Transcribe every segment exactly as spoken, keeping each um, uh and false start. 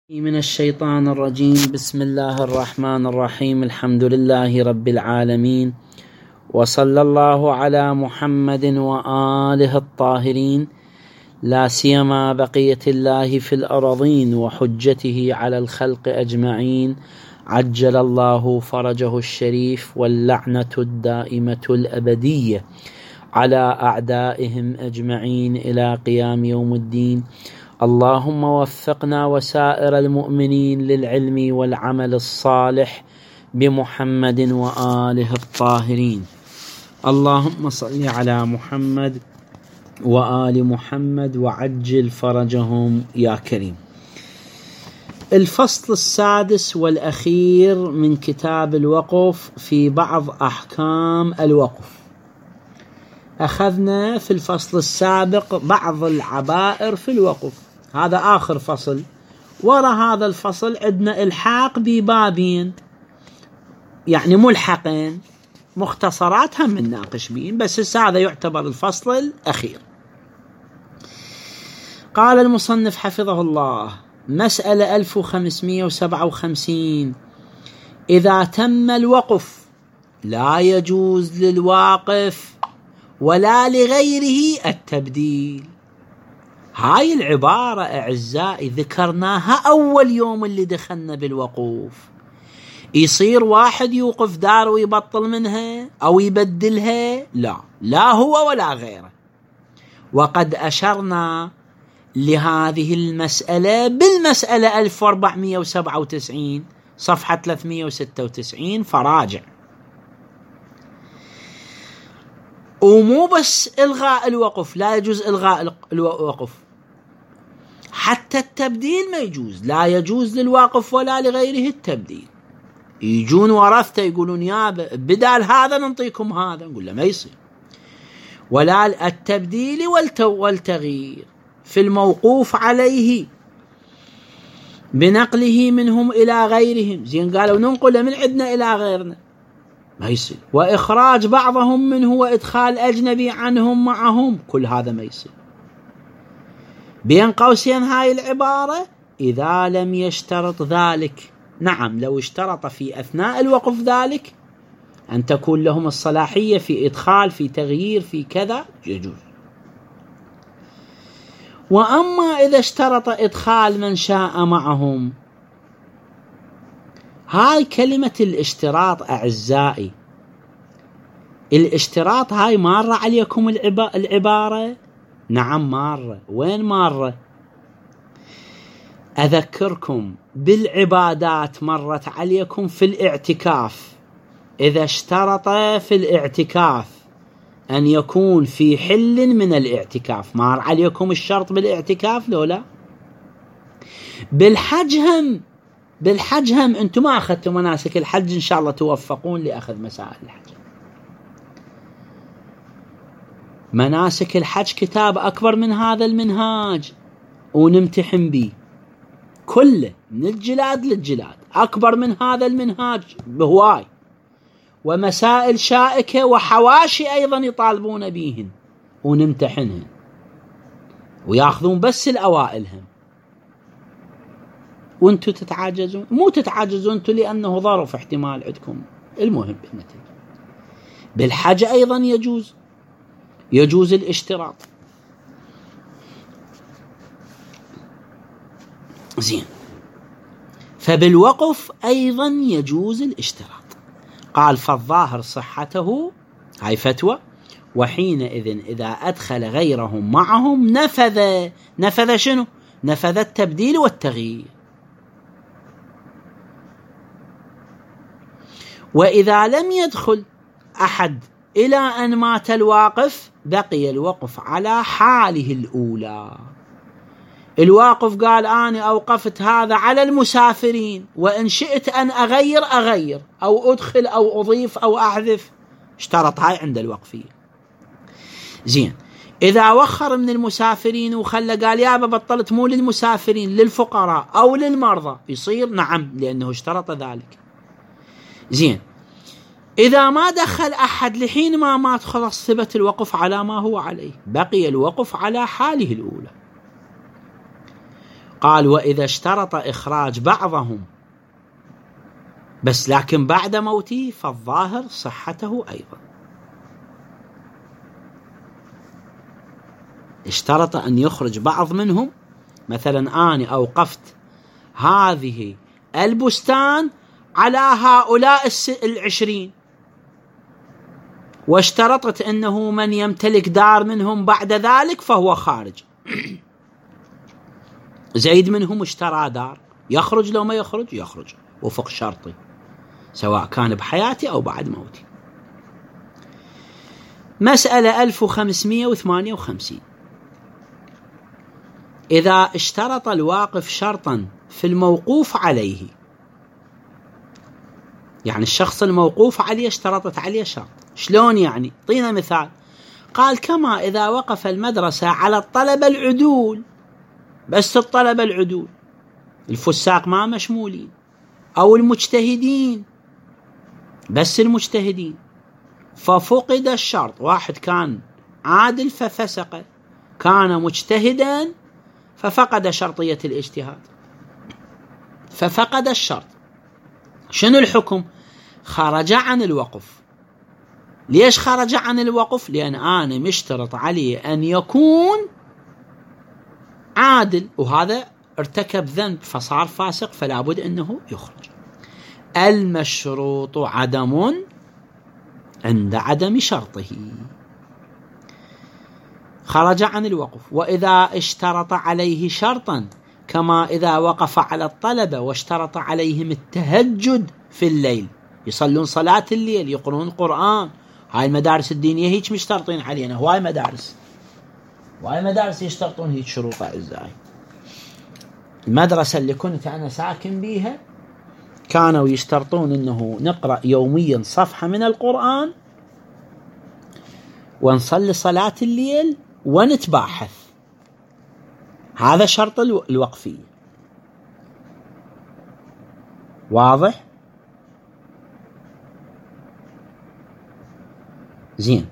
من الشيطان الرجيم. بسم الله الرحمن الرحيم. الحمد لله رب العالمين، وصلى الله على محمد وآله الطاهرين، لا سيما بقية الله في الأرضين وحجته على الخلق أجمعين، عجل الله فرجه الشريف، واللعنة الدائمة الأبدية على أعدائهم أجمعين إلى قيام يوم الدين. اللهم وفقنا وسائر المؤمنين للعلم والعمل الصالح بمحمد وآله الطاهرين. اللهم صل على محمد وآل محمد وعجل فرجهم يا كريم. الفصل السادس والأخير من كتاب الوقف في بعض أحكام الوقف. أخذنا في الفصل السابق بعض العبائر في الوقف، هذا آخر فصل. وراء هذا الفصل عندنا الحاق ببابين، يعني ملحقين مختصرات هم نناقش بين، بس هذا يعتبر الفصل الأخير. قال المصنف حفظه الله: مسألة ألف وخمسمائة وسبعة وخمسين: إذا تم الوقف لا يجوز للواقف ولا لغيره التبديل. هاي العبارة أعزائي ذكرناها أول يوم اللي دخلنا بالوقوف. يصير واحد يوقف دار ويبطل منها أو يبدلها، لا لا هو ولا غيره. وقد أشرنا لهذه المسألة بالمسألة ألف وأربعمائة وسبعة وتسعين صفحة ثلاثمائة وستة وتسعين، فراجع. ومو بس إلغاء الوقف، لا يجوز إلغاء الوقف، حتى التبديل ما يجوز، لا يجوز للواقف ولا لغيره التبديل. يجون ورثته يقولون يا بدال هذا ننطيكم هذا، نقول له ما يصير. ولا التبديل والتغيير في الموقوف عليه بنقله منهم إلى غيرهم. زين قالوا ننقله من عندنا إلى غيرنا، ما يصير. وإخراج بعضهم منه وإدخال أجنبي عنهم معهم، كل هذا ما يصير. بين قوسين هاي العبارة إذا لم يشترط ذلك. نعم، لو اشترط في أثناء الوقف ذلك أن تكون لهم الصلاحية في إدخال، في تغيير، في كذا، يجوز. وأما إذا اشترط إدخال من شاء معهم، هاي كلمة الاشتراط أعزائي، الاشتراط هاي مارة عليكم العبارة؟ نعم مارة. وين مارة؟ أذكركم بالعبادات مرت عليكم في الاعتكاف. إذا اشترط في الاعتكاف أن يكون في حل من الاعتكاف، مار عليكم الشرط بالاعتكاف لو لا؟ بالحج هم بالحج هم أنتم ما أخذتم مناسك الحج، إن شاء الله توفقون لأخذ مسائل الحج. مناسك الحج كتاب أكبر من هذا المنهاج ونمتحن به كله من الجلاد للجلاد، أكبر من هذا المنهاج بهواي، ومسائل شائكة وحواشي أيضا يطالبون بيهن ونمتحنهن، ويأخذون بس الأوائلهم، وانتوا تتعاجزون. مو تتعاجزون انتوا لأنه ظرف احتمال عندكم، المهم بالنتيجة. بالحج أيضا يجوز يجوز الاشتراط. زين، فبالوقف أيضا يجوز الاشتراط. قال فالظاهر صحته، هاي فتوى، وحينئذ إذا أدخل غيرهم معهم نفذ نفذ شنو؟ نفذ التبديل والتغيير. وإذا لم يدخل أحد إلى أن مات الواقف بقي الوقف على حاله الأولى. الواقف قال أنا أوقفت هذا على المسافرين، وإن شئت أن أغير أغير أو أدخل أو أضيف أو أحذف، اشترط هاي عند الوقفية. زين، إذا وخر من المسافرين وخلى قال يا بطلت مو للمسافرين للفقراء أو للمرضى، يصير؟ نعم، لأنه اشترط ذلك. زين، إذا ما دخل أحد لحين ما مات خلاص ثبت الوقف على ما هو عليه، بقي الوقف على حاله الأولى. قال وإذا اشترط إخراج بعضهم بس لكن بعد موته فالظاهر صحته أيضا. اشترط أن يخرج بعض منهم، مثلا أنا أوقفت هذه البستان على هؤلاء العشرين، واشترطت أنه من يمتلك دار منهم بعد ذلك فهو خارج. زيد منهم اشترى دار، يخرج لو ما يخرج؟ يخرج وفق شرطي سواء كان بحياتي أو بعد موتي. مسألة ألف وخمسمائة وثمانية وخمسين. إذا اشترط الواقف شرطا في الموقوف عليه، يعني الشخص الموقوف عليه اشترطت عليه شرط. شلون يعني؟ طينا مثال. قال كما إذا وقف المدرسة على الطلبة العدول، بس الطلبة العدول، الفساق ما مشمولين، أو المجتهدين بس المجتهدين، ففقد الشرط. واحد كان عادل ففسق، كان مجتهدا ففقد شرطية الاجتهاد، ففقد الشرط. شنو الحكم؟ خرج عن الوقف. ليش خرج عن الوقف؟ لأن أنا مشترط عليه أن يكون عادل، وهذا ارتكب ذنب فصار فاسق، فلا بد أنه يخرج. المشروط عدم عند عدم شرطه. خرج عن الوقف. وإذا اشترط عليه شرطا كما إذا وقف على الطلبة واشترط عليهم التهجد في الليل، يصلون صلاة الليل، يقرؤون القرآن. هاي المدارس الدينية هيك مشترطين علينا، هواي مدارس هواي مدارس يشترطون هيك شروط أعزائي. المدرسة اللي كنت أنا ساكن بيها كانوا يشترطون أنه نقرأ يوميا صفحة من القرآن ونصلي صلاة الليل ونتباحث. هذا شرط الوقفي. واضح؟ زين.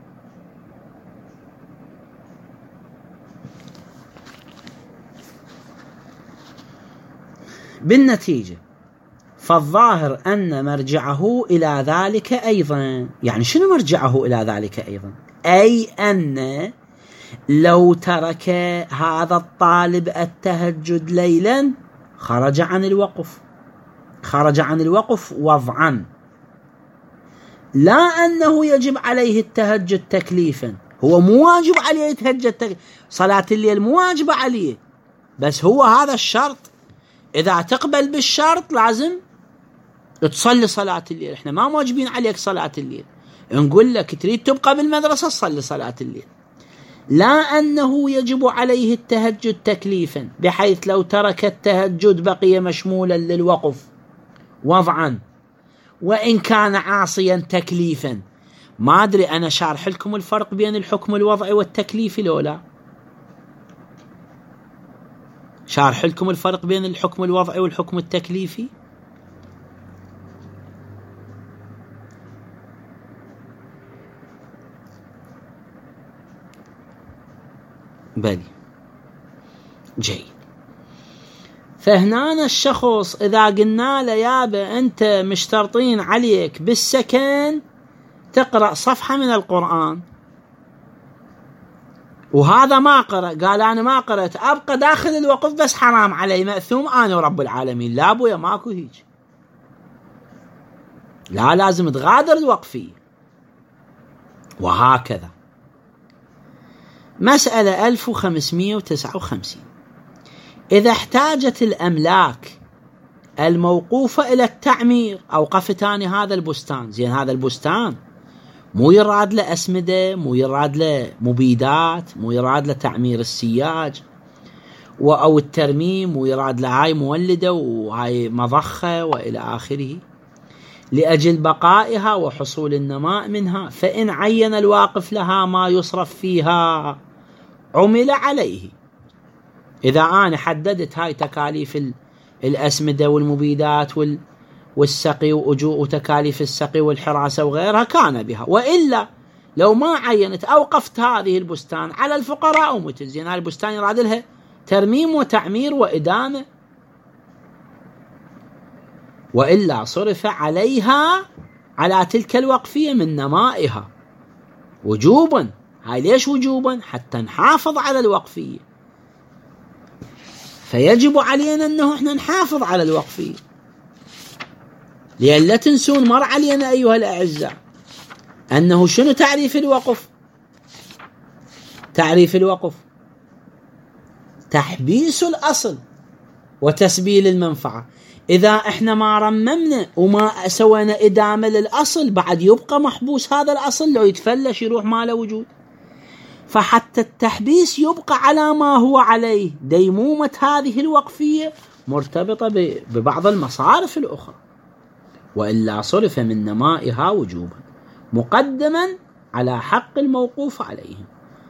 بالنتيجة فالظاهر أن مرجعه إلى ذلك أيضا. يعني شنو مرجعه إلى ذلك أيضا؟ أي أن لو ترك هذا الطالب التهجد ليلا خرج عن الوقف، خرج عن الوقف وضعا، لا أنه يجب عليه التهجد تكليفا. هو مو واجب عليه يتهجد تكليفا، صلاة الليل مو واجب عليه، بس هو هذا الشرط. إذا تقبل بالشرط لازم تصلي صلاة الليل. إحنا ما موجبين عليك صلاة الليل، نقول لك تريد تبقى بالمدرسة صلي صلاة الليل. لا أنه يجب عليه التهجد تكليفا، بحيث لو ترك التهجد بقي مشمولا للوقف وضعا وإن كان عاصيا تكليفا. ما أدري أنا شارح لكم الفرق بين الحكم الوضعي والتكليفي لو لا؟ شارح لكم الفرق بين الحكم الوضعي والحكم التكليفي؟ بلي جيد. فهنا الشخص إذا قلنا له يابا أنت مشترطين عليك بالسكن تقرأ صفحة من القرآن، وهذا ما قرأ، قال أنا ما قرأت، أبقى داخل الوقف بس حرام علي مأثوم أنا ورب العالمين. لا أبويا ماكو هيك، لا لازم تغادر الوقفية. وهكذا. مسألة ألف وخمسمائة وتسعة وخمسين. إذا احتاجت الأملاك الموقوفة إلى التعمير، أوقفت أنا هذا البستان، زين هذا البستان مو يراد له أسمدة، مو يراد له مبيدات، مو يراد له تعمير السياج أو الترميم، مو يراد له هاي مولدة وهاي مضخة وإلى آخره، لأجل بقائها وحصول النماء منها. فإن عين الواقف لها ما يصرف فيها عمل عليه. إذا أنا حددت هاي تكاليف الأسمدة والمبيدات والسقي وتكاليف السقي والحراسة وغيرها كان بها، وإلا لو ما عينت أوقفت هذه البستان على الفقراء ومتزين، هاي البستان يراد لها ترميم وتعمير وإدامة، وإلا صرف عليها على تلك الوقفية من نمائها وجوبا. هاي ليش وجوبا؟ حتى نحافظ على الوقفية، فيجب علينا أنه إحنا نحافظ على الوقفية، لأن لا تنسون مر علينا أيها الأعزاء أنه شنو تعريف الوقف؟ تعريف الوقف تحبيس الأصل وتسبيل المنفعة. إذا إحنا ما رممنا وما سوينا إدامة للأصل بعد يبقى محبوس هذا الأصل، لو يتفلش يروح ما له وجود. فحتى التحبيس يبقى على ما هو عليه، ديمومة هذه الوقفية مرتبطة ببعض المصارف الأخرى، وإلا صرف من نمائها وجوبا مقدما على حق الموقوف عليهم.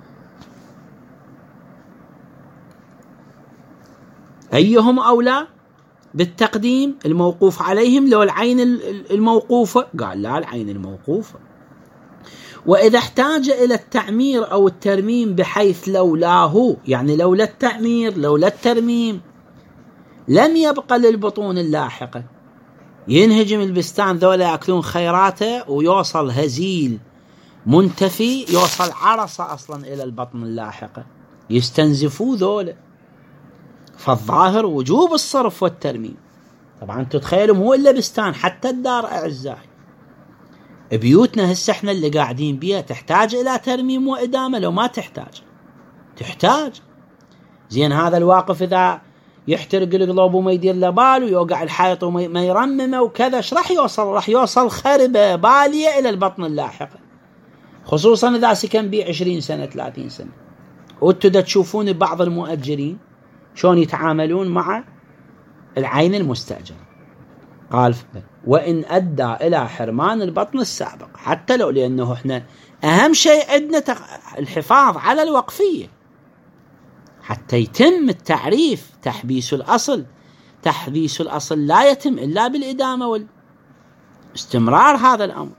أيهم أولى بالتقديم؟ الموقوف عليهم لو العين الموقوفة؟ قال لا، العين الموقوفة. وإذا احتاج إلى التعمير أو الترميم بحيث لولاه، يعني لولا التعمير لولا الترميم لم يبقى للبطون اللاحقة، ينهجم البستان ذولا يأكلون خيراته ويوصل هزيل منتفي، يوصل عرصة أصلا إلى البطن اللاحقة، يستنزفوا ذولا. فالظاهر وجوب الصرف والترميم. طبعا تتخيلوا مو إلا بستان، حتى الدار أعزائي، بيوتنا هسه احنا اللي قاعدين بيها تحتاج إلى ترميم وإدامة؟ لو ما تحتاج؟ تحتاج. زين هذا الواقف إذا يحترق القلوب وما يدير له بال ويوقع الحائط وما يرممه وكذا، ايش راح يوصل؟ راح يوصل خربة بالية إلى البطن اللاحقة، خصوصا إذا سكن بيه عشرين سنة ثلاثين سنة. وانتوا تشوفون بعض المؤجرين شلون يتعاملون مع العين المستأجرة. قال وإن أدى إلى حرمان البطن السابق، حتى لو، لأنه إحنا أهم شيء عندنا الحفاظ على الوقفية حتى يتم التعريف. تحبيس الأصل، تحبيس الأصل لا يتم إلا بالإدامة واستمرار هذا الأمر.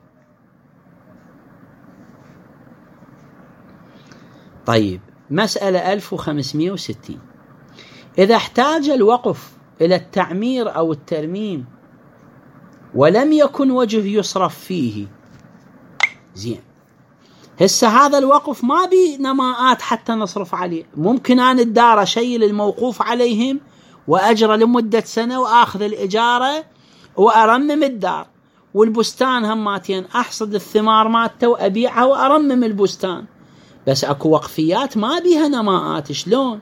طيب، مسألة ألف وخمسمائة وستين. إذا احتاج الوقف إلى التعمير أو الترميم ولم يكن وجه يصرف فيه، زين هسه هذا الوقف ما بي نماءات حتى نصرف عليه. ممكن أن الدار شيل الموقوف عليهم وأجرى لمدة سنة وآخذ الإجارة وأرمم الدار، والبستان هماتين أحصد الثمار مالته وأبيعها وأرمم البستان، بس أكو وقفيات ما بيها نماءات. شلون؟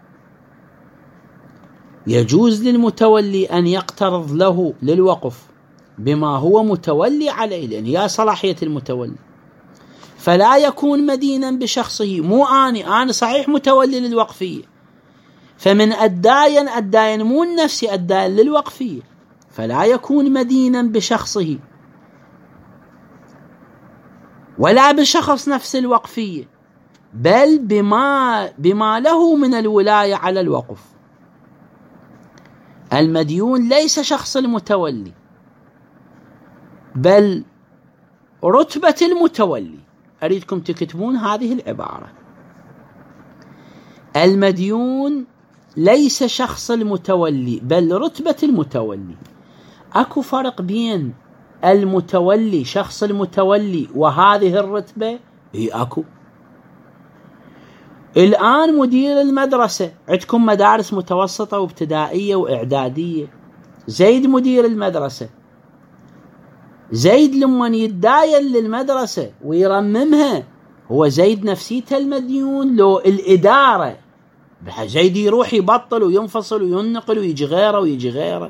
يجوز للمتولي أن يقترض له للوقف بما هو متولي عليه، لأن هي صلاحية المتولي، فلا يكون مدينا بشخصه. مو آني أنا صحيح متولي للوقفية، فمن أداين أداين مو نفسي أداين للوقفية، فلا يكون مدينا بشخصه ولا بشخص نفس الوقفية، بل بما, بما له من الولاية على الوقف. المديون ليس شخص المتولي، بل رتبة المتولي. أريدكم تكتبون هذه العبارة: المديون ليس شخص المتولي بل رتبة المتولي. أكو فرق بين المتولي شخص المتولي وهذه الرتبة؟ هي أكو. الآن مدير المدرسة، عندكم مدارس متوسطة وابتدائية وإعدادية، زيد مدير المدرسة، زيد لمن يتداين للمدرسة ويرممها هو زيد نفسيته المديون لو الإدارة؟ زيد يروح يبطل وينفصل وينقل ويجي غيره ويجي غيره.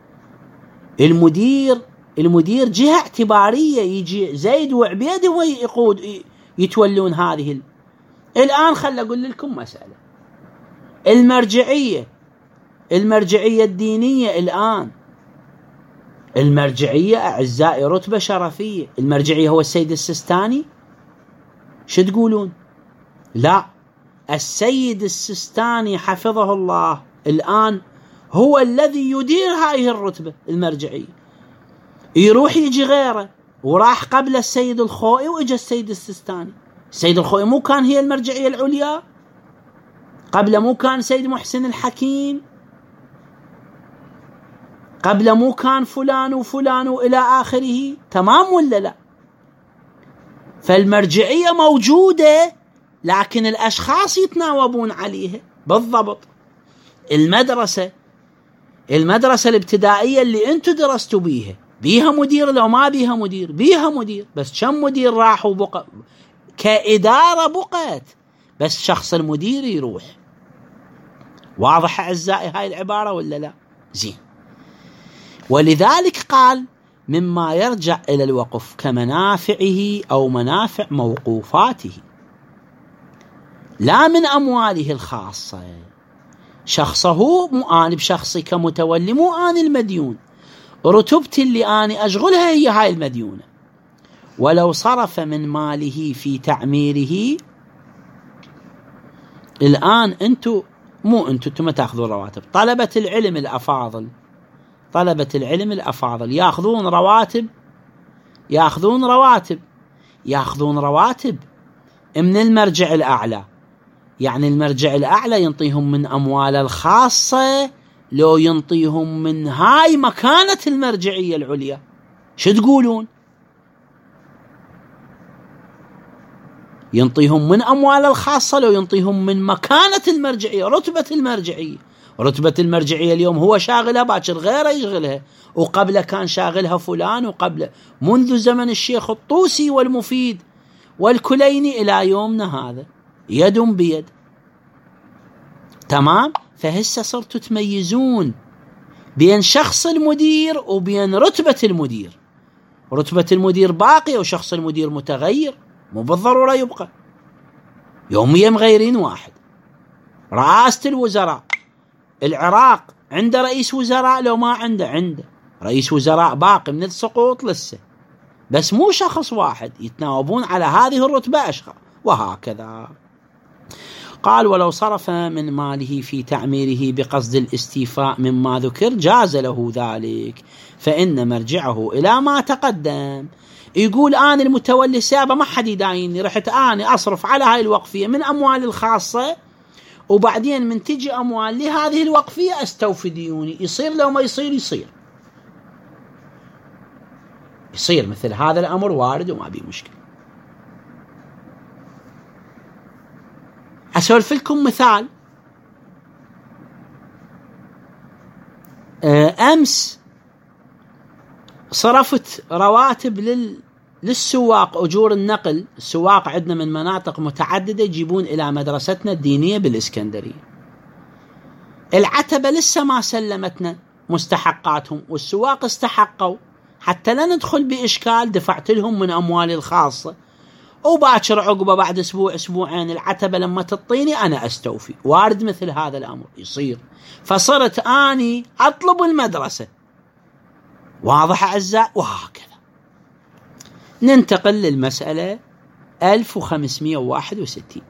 المدير المدير جهة اعتبارية، يجي زيد وعبيد هو يقود يتولون هذه ال... الآن خل أقول لكم مسألة. المرجعية المرجعية الدينية، الآن المرجعية أعزائي رتبة شرفية. المرجعية هو السيد السيستاني؟ شو تقولون؟ لا، السيد السيستاني حفظه الله الآن هو الذي يدير هذه الرتبة المرجعية. يروح يجي غيره، وراح قبل السيد الخوئي وإجا السيد السيستاني. السيد الخوئي مو كان هي المرجعية العليا؟ قبل مو كان سيد محسن الحكيم، قبل مو كان فلان وفلان وإلى آخره. تمام ولا لا؟ فالمرجعية موجودة لكن الأشخاص يتناوبون عليها. بالضبط. المدرسة المدرسة الابتدائية اللي أنتوا درستوا بيها، بيها مدير لو ما بيها مدير؟ بيها مدير، بس كم مدير راحوا بقى كإدارة بقت، بس شخص المدير يروح. واضح أعزائي هاي العبارة ولا لا؟ زين. ولذلك قال مما يرجع إلى الوقف كمنافعه أو منافع موقوفاته، لا من أمواله الخاصة. شخصه مو أنا بشخصي كمتولي، مو أنا المديون، رتبتي اللي أنا أشغلها هي هاي المديونة. ولو صرف من ماله في تعميره، الآن أنتوا مو أنتوا أنتوا ما تأخذون رواتب، طلبة العلم الأفاضل، طلبة العلم الأفاضل يأخذون رواتب، يأخذون رواتب يأخذون رواتب من المرجع الأعلى. يعني المرجع الأعلى ينطيهم من أمواله الخاصة، لو ينطيهم من هاي مكانة المرجعية العليا. شو تقولون؟ ينطيهم من أمواله الخاصة، لو ينطيهم من مكانة المرجعية، رتبة المرجعية. رتبة المرجعية اليوم هو شاغلها، باكر غيره يشغلها، وقبل كان شاغلها فلان، وقبل منذ زمن الشيخ الطوسي والمفيد والكليني إلى يومنا هذا، يد بيد. تمام. فهسه صرتوا تميزون بين شخص المدير وبين رتبة المدير. رتبة المدير باقية وشخص المدير متغير، مو بالضرورة يبقى، يوميا مغيرين واحد. رئاسة الوزراء، العراق عنده رئيس وزراء لو ما عنده، عنده رئيس وزراء باقي من السقوط لسه، بس مو شخص واحد، يتناوبون على هذه الرتبة أشخاص، وهكذا. قال ولو صرف من ماله في تعميره بقصد الاستيفاء مما ذكر جاز له ذلك، فإن مرجعه إلى ما تقدم. يقول أنا المتولي السابق ما حد يدايني، رحت أنا أصرف على هاي الوقفية من أموالي الخاصة، وبعدين من تجي أموال لهذه الوقفية أستوفي ديوني. يصير لو ما يصير؟ يصير يصير مثل هذا الأمر وارد وما بيه مشكلة. أسولف لكم مثال. أمس صرفت رواتب لل للسواق، أجور النقل. السواق عندنا من مناطق متعددة يجيبون إلى مدرستنا الدينية بالإسكندرية. العتبة لسه ما سلمتنا مستحقاتهم، والسواق استحقوا، حتى لا ندخل بإشكال دفعت لهم من أموالي الخاصة، وباكر عقبة بعد أسبوع أسبوعين العتبة لما تطيني أنا أستوفي. وارد مثل هذا الأمر يصير. فصرت آني أطلب المدرسة. واضح أعزاء؟ وهكذا. ننتقل للمسألة ألف وخمسمائة وواحد وستين.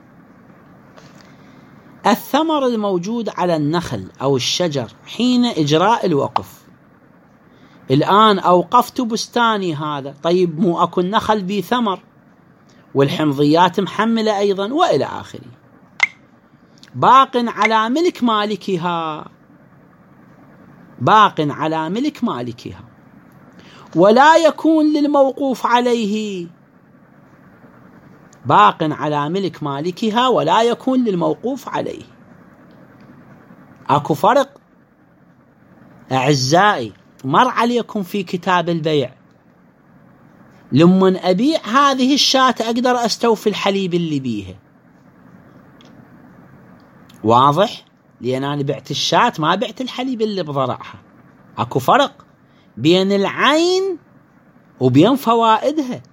الثمر الموجود على النخل أو الشجر حين إجراء الوقف. الآن أوقفت بستاني هذا، طيب مو أكو النخل بي ثمر، والحمضيات محملة أيضا وإلى آخره، باق على ملك مالكها، باق على ملك مالكها، ولا يكون للموقوف عليه. باق على ملك مالكها ولا يكون للموقوف عليه. أكو فرق أعزائي مر عليكم في كتاب البيع. لمن أبيع هذه الشاة أقدر أستوفي الحليب اللي بيها، واضح؟ لأن أنا بعت الشاة ما بعت الحليب اللي بضرعها. أكو فرق بين العين وبين فوائدها.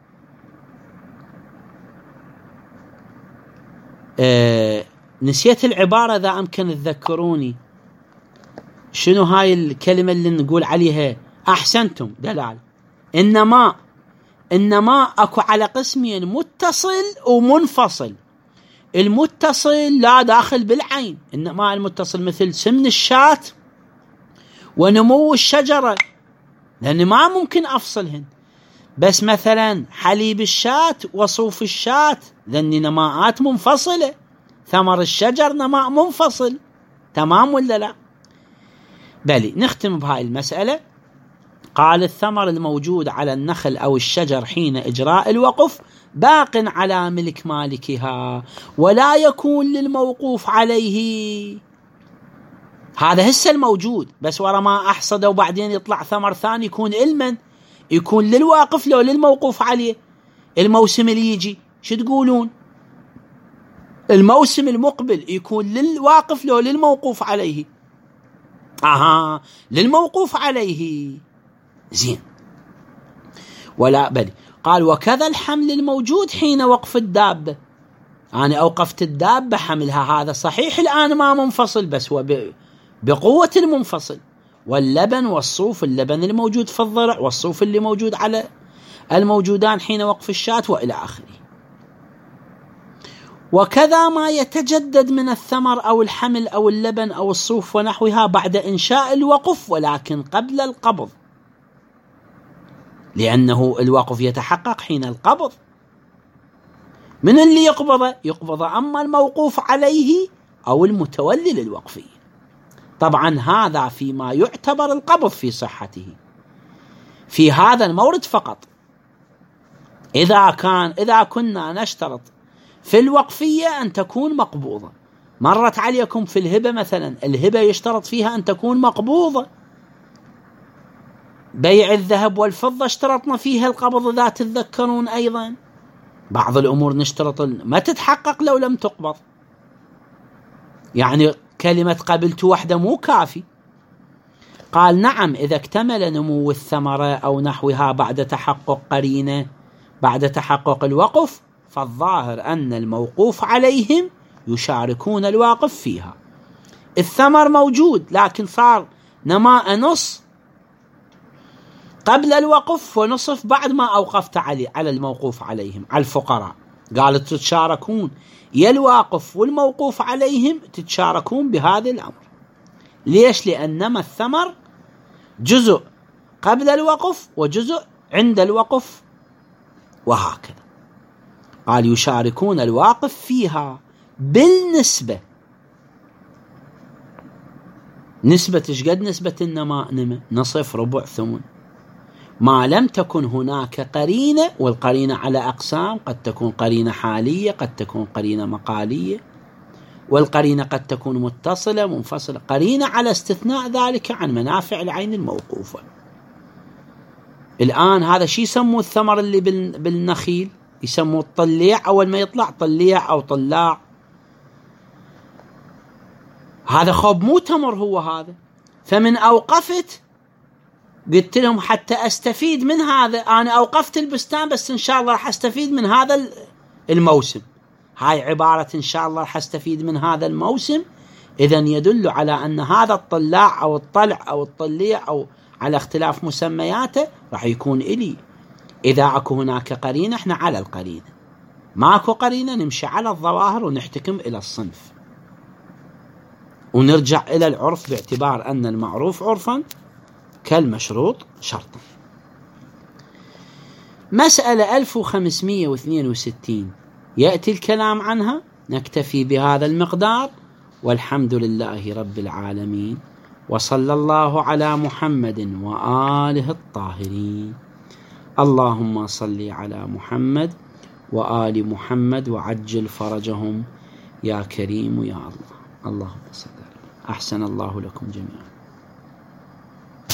أه نسيت العبارة، إذا أمكن تذكروني شنو هاي الكلمة اللي نقول عليها. أحسنتم دلال. إنما إنما أكو على قسمين، متصل ومنفصل. المتصل لا داخل بالعين، إنما المتصل مثل سمن الشاة ونمو الشجرة، لأن ما ممكن أفصلهن. بس مثلا حليب الشاة وصوف الشاة لأن نماءات منفصلة، ثمر الشجر نماء منفصل، تمام ولا لا؟ بلي نختم بهاي المسألة. قال الثمر الموجود على النخل أو الشجر حين إجراء الوقف باق على ملك مالكها ولا يكون للموقوف عليه. هذا هسه الموجود، بس ورا ما أحصده وبعدين يطلع ثمر ثاني يكون إلمن، يكون للواقف لو للموقوف عليه. الموسم اللي يجي شو تقولون؟ الموسم المقبل يكون للواقف لو للموقوف عليه؟ آها للموقوف عليه. زين. ولا بل قال وكذا الحمل الموجود حين وقف الدابة. أنا أوقفت الدابة حملها، هذا صحيح الآن ما منفصل بس هو بقوة المنفصل. واللبن والصوف، اللبن الموجود في الضرع والصوف اللي موجود على الموجودان حين وقف الشاة وإلى آخره. وكذا ما يتجدد من الثمر أو الحمل أو اللبن أو الصوف ونحوها بعد إنشاء الوقف ولكن قبل القبض، لأنه الوقف يتحقق حين القبض. من اللي يقبضه؟ يقبض أما الموقوف عليه أو المتولي للوقفية. طبعا هذا فيما يعتبر القبض في صحته في هذا المورد فقط. إذا كان إذا كنا نشترط في الوقفية أن تكون مقبوضة، مرت عليكم في الهبة مثلا، الهبة يشترط فيها أن تكون مقبوضة. بيع الذهب والفضة اشترطنا فيها القبض إذا تتذكرون. أيضا بعض الأمور نشترط ما تتحقق لو لم تقبض، يعني كلمة قبلت وحده مو كافي. قال نعم إذا اكتمل نمو الثمرة أو نحوها بعد تحقق قرينة بعد تحقق الوقف، فالظاهر أن الموقوف عليهم يشاركون الواقف فيها. الثمر موجود لكن صار نماء نص قبل الوقف ونصف بعد ما أوقفت عليه على الموقوف عليهم، على الفقراء. قالت تتشاركون يا الواقف والموقوف عليهم تتشاركون بهذا الأمر. ليش؟ لأنما الثمر جزء قبل الوقف وجزء عند الوقف وهكذا. قال يشاركون الواقف فيها بالنسبة. نسبة ايش قد نسبة النماء؟ نمى نصف ربع ثمن، ما لم تكن هناك قرينة. والقرينة على أقسام، قد تكون قرينة حالية، قد تكون قرينة مقالية، والقرينة قد تكون متصلة منفصلة. قرينة على استثناء ذلك عن منافع العين الموقوفة. الآن هذا شي يسموه الثمر اللي بالنخيل، يسموه الطليع. أول ما يطلع طليع أو طلاع، هذا خوب مو تمر هو هذا. فمن أوقفت قلت لهم حتى أستفيد من هذا، أنا أوقفت البستان بس إن شاء الله راح أستفيد من هذا الموسم. هاي عبارة إن شاء الله راح أستفيد من هذا الموسم، إذن يدل على أن هذا الطلاع أو الطلع أو الطليع أو على اختلاف مسمياته راح يكون إلي. إذا أكو هناك قرينة احنا على القرينة، ماكو قرينة نمشي على الظواهر ونحتكم إلى الصنف ونرجع إلى العرف، باعتبار أن المعروف عرفا كالمشروط شرطا. مسألة ألف وخمسمائة واثنين وستين يأتي الكلام عنها. نكتفي بهذا المقدار، والحمد لله رب العالمين، وصلى الله على محمد وآله الطاهرين. اللهم صل على محمد وآل محمد وعجل فرجهم يا كريم يا الله. اللهم صل. أحسن الله لكم جميعا.